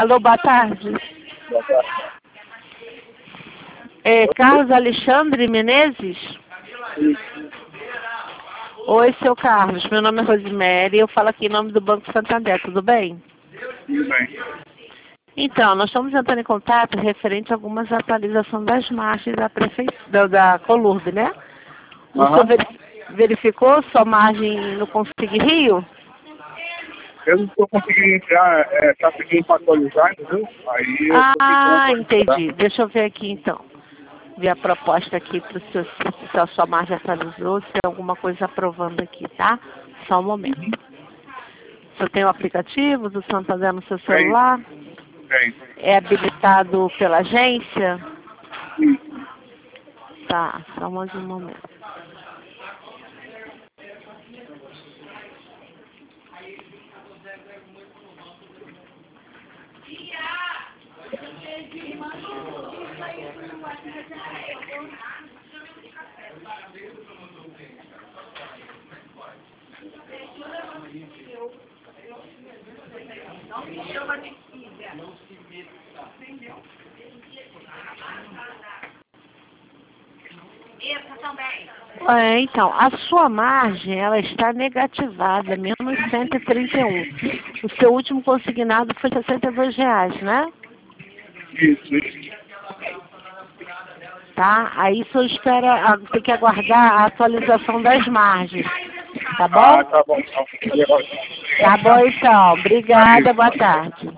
Alô, boa tarde. Boa tarde. Carlos Alexandre Menezes? Isso. Oi, seu Carlos. Meu nome é Rosemary. Eu falo aqui em nome do Banco Santander. Tudo bem? Tudo bem. Então, nós estamos entrando em contato referente a algumas atualizações das margens da Colurb, né? O senhor verificou sua margem no Consig Rio? Eu não estou conseguindo entrar, está pedindo para atualizar, entendeu? Aí eu tô tentando atualizar. Entendi. Deixa eu ver aqui então. Ver a proposta aqui para o seu, se a sua margem atualizou, se tem alguma coisa aprovando aqui, tá? Só um momento. Você tem o aplicativo do Santander no seu celular? Tem. É habilitado pela agência? Isso. Tá, só mais um momento. Então, a sua margem, ela está negativada, menos 131. O seu último consignado foi R$62, né? Isso. Tá? Aí só espera, tem que aguardar a atualização das margens. Tá bom? Ah, tá bom. Então. Tá bom, então. Obrigada, boa tarde.